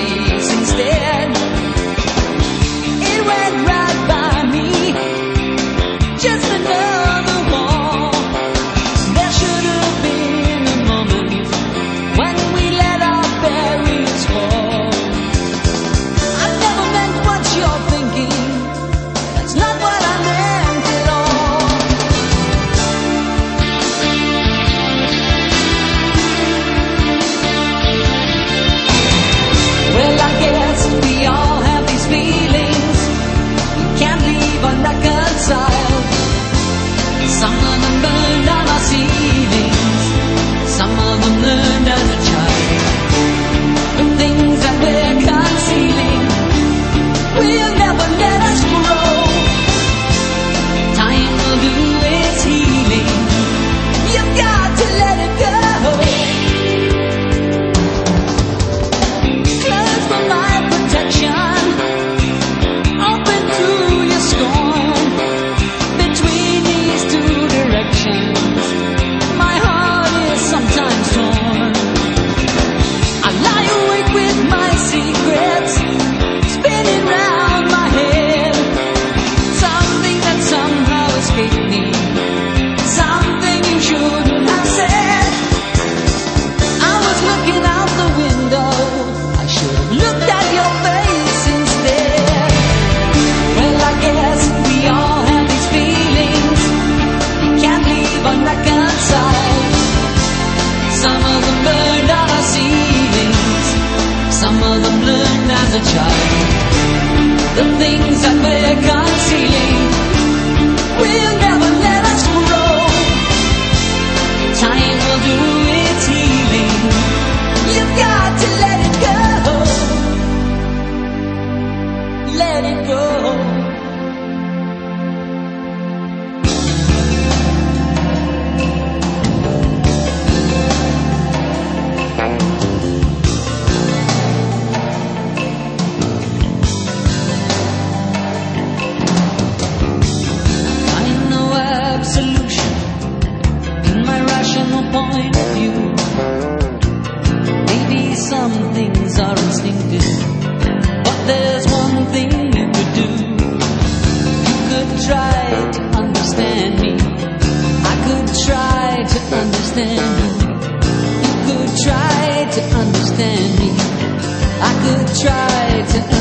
face instead. It went right by me, just another wall. There should have been a moment when we let our barriers fall. I never meant what you're thinking, that's not what I meant at all. Well, I guess we all have these feelings we can't leave unreconciled. Some of them burned on our ceilings, some of them learned as a child. The things that we're concealing will never let us grow. Time will do its healing, you've got to let it go. Close for my protection, open to your scorn. Between these two directions, my heart is sometimes torn. I lie awake with my secrets spinning round my head. Something that somehow escaped me, something you shouldn't have said. I was looking out the window, I should have looked at your face instead. Well, I guess we all have these feelings we can't leave unreconciled. Some of them burned on our ceilings, some of them learned as a child. The things that we're concealing will never let us grow. Time will do its healing, you've got to let it go. Let it go. Find no absolution in my rational point of view. Maybe some things are instinctive, but there's one thing you could do. You could try to understand me, I could try to understand you. You could try to understand me, I could try to